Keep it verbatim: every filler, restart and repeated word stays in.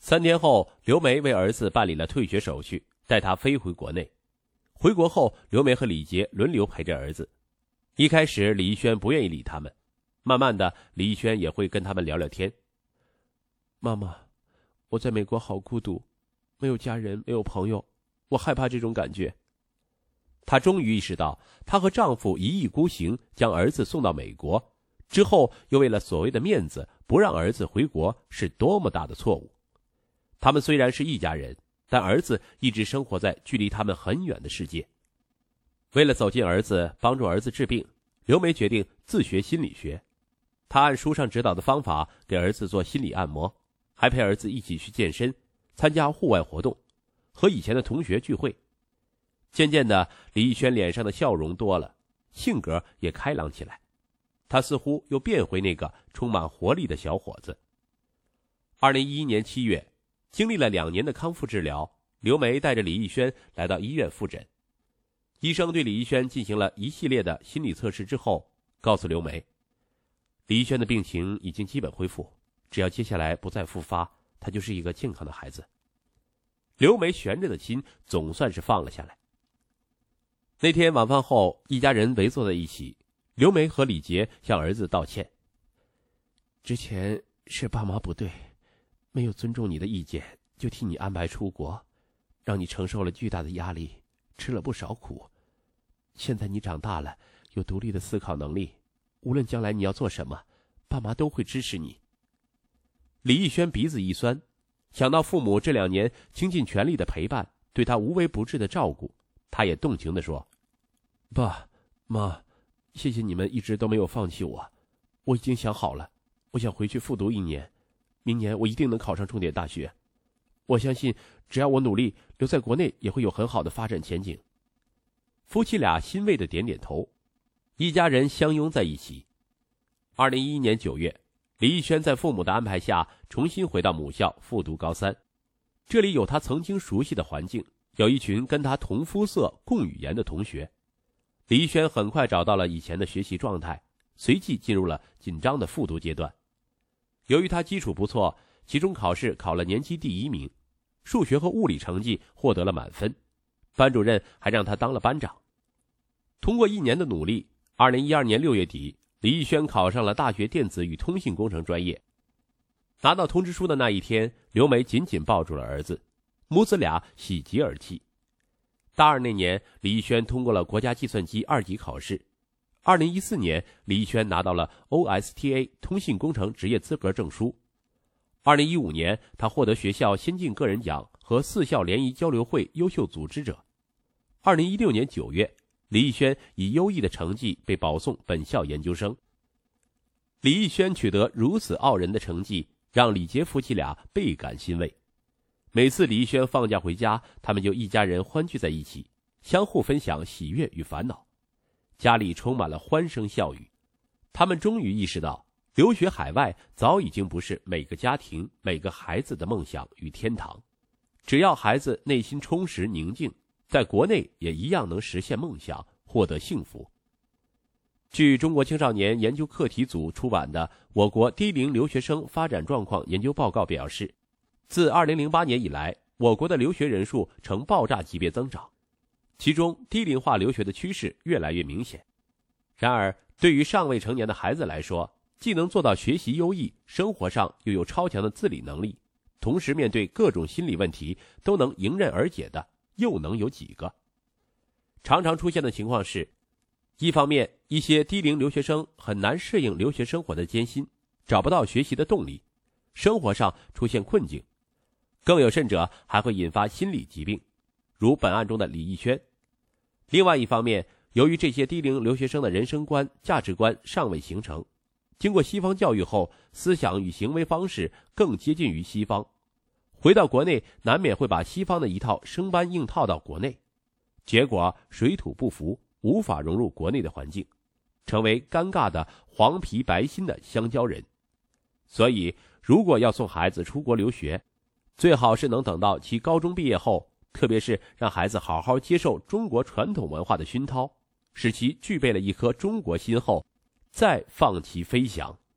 三天后，刘梅为儿子办理了退学手续，带他飞回国内。回国后，刘梅和李杰轮流陪着儿子。一开始，李逸轩不愿意理他们，慢慢的，李逸轩也会跟他们聊聊天。妈妈，我在美国好孤独，没有家人，没有朋友，我害怕这种感觉。她终于意识到，她和丈夫一意孤行将儿子送到美国，之后又为了所谓的面子不让儿子回国是多么大的错误。他们虽然是一家人，但儿子一直生活在距离他们很远的世界。为了走近儿子，帮助儿子治病，刘梅决定自学心理学。她按书上指导的方法给儿子做心理按摩，还陪儿子一起去健身，参加户外活动，和以前的同学聚会。渐渐的，李逸轩脸上的笑容多了，性格也开朗起来。他似乎又变回那个充满活力的小伙子。二零一一年七月，经历了两年的康复治疗，刘梅带着李逸轩来到医院复诊。医生对李逸轩进行了一系列的心理测试之后，告诉刘梅，李逸轩的病情已经基本恢复，只要接下来不再复发，他就是一个健康的孩子。刘梅悬着的心总算是放了下来。那天晚饭后，一家人围坐在一起，刘梅和李杰向儿子道歉。之前是爸妈不对，没有尊重你的意见，就替你安排出国，让你承受了巨大的压力，吃了不少苦。现在你长大了，有独立的思考能力，无论将来你要做什么，爸妈都会支持你。李逸轩鼻子一酸，想到父母这两年倾尽全力的陪伴，对他无微不至的照顾，他也动情地说，爸妈，谢谢你们一直都没有放弃我，我已经想好了，我想回去复读一年，明年我一定能考上重点大学。我相信只要我努力，留在国内也会有很好的发展前景。夫妻俩欣慰的点点头，一家人相拥在一起。二零一一年九月，李逸轩在父母的安排下重新回到母校复读高三。这里有他曾经熟悉的环境，有一群跟他同肤色共语言的同学。李逸轩很快找到了以前的学习状态，随即进入了紧张的复读阶段。由于他基础不错，期中考试考了年级第一名，数学和物理成绩获得了满分，班主任还让他当了班长。通过一年的努力，二零一二年六月底，李逸轩考上了大学电子与通信工程专业。拿到通知书的那一天，刘梅紧紧抱住了儿子，母子俩喜极而泣。大二那年，李逸轩通过了国家计算机二级考试。二零一四年，李逸轩拿到了 O S T A 通信工程职业资格证书。二零一五年，他获得学校先进个人奖和四校联谊交流会优秀组织者。二零一六年九月，李逸轩以优异的成绩被保送本校研究生。李逸轩取得如此傲人的成绩，让李杰夫妻俩倍感欣慰。每次李逸轩放假回家，他们就一家人欢聚在一起，相互分享喜悦与烦恼，家里充满了欢声笑语。他们终于意识到，留学海外早已经不是每个家庭每个孩子的梦想与天堂，只要孩子内心充实宁静，在国内也一样能实现梦想，获得幸福。据中国青少年研究课题组出版的《我国低龄留学生发展状况研究报告》表示，自二零零八年以来，我国的留学人数呈爆炸级别增长，其中低龄化留学的趋势越来越明显。然而，对于尚未成年的孩子来说，既能做到学习优异，生活上又有超强的自理能力，同时面对各种心理问题都能迎刃而解的，又能有几个？常常出现的情况是，一方面，一些低龄留学生很难适应留学生活的艰辛，找不到学习的动力，生活上出现困境，更有甚者还会引发心理疾病，如本案中的李逸轩。另外一方面，由于这些低龄留学生的人生观、价值观尚未形成，经过西方教育后，思想与行为方式更接近于西方，回到国内难免会把西方的一套生搬硬套到国内，结果水土不服，无法融入国内的环境，成为尴尬的黄皮白心的香蕉人。所以，如果要送孩子出国留学，最好是能等到其高中毕业后，特别是让孩子好好接受中国传统文化的熏陶，使其具备了一颗中国心后，再放其飞翔。